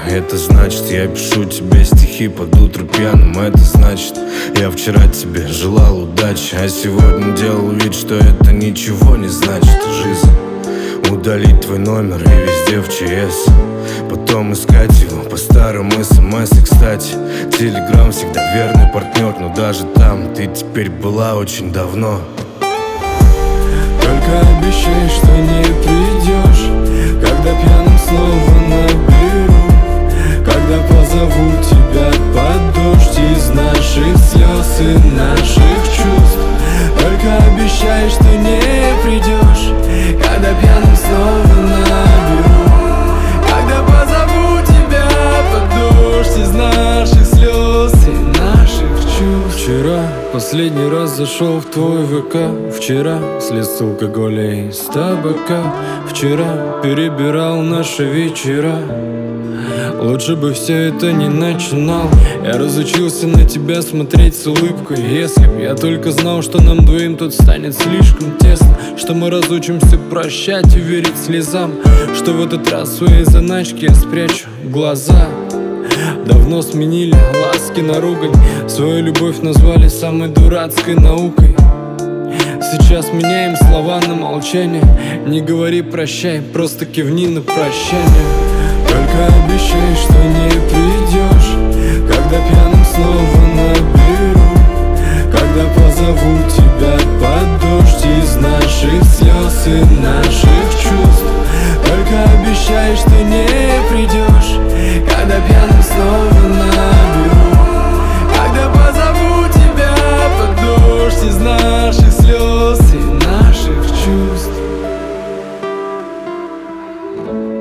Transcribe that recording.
Это значит, я пишу тебе стихи под утро пьяным. Это значит, я вчера тебе желал удачи, а сегодня делал вид, что это ничего не значит. Жизнь удалить твой номер и везде в ЧС, потом искать его по старым СМС. И, кстати, Телеграм всегда верный партнер, но даже там ты теперь была очень давно. Только обещай, что не придешь, когда пьяным снова наберу, когда позову тебя под дождь из наших слез и наших чувств. Только обещай, что не придешь, когда пьяным снова наберу, когда позову тебя под дождь из наших слез и наших чувств. Вчера последний раз зашел в твой ВК, вчера слез с алкоголя и с табака, вчера перебирал наши вечера. Лучше бы все это не начинал. Я разучился на тебя смотреть с улыбкой. Если б я только знал, что нам двоим тут станет слишком тесно, что мы разучимся прощать и верить слезам, что в этот раз свои заначки я спрячу глаза. Давно сменили ласки на ругань, свою любовь назвали самой дурацкой наукой. Сейчас меняем слова на молчание. Не говори прощай, просто кивни на прощание. Только обещай, что не придешь, когда пьяным снова наберу, когда позову тебя под дождь из наших слез и наших чувств. Только обещай, что не придешь, когда пьяным снова наберу, когда позову тебя под дождь из наших слез и наших чувств.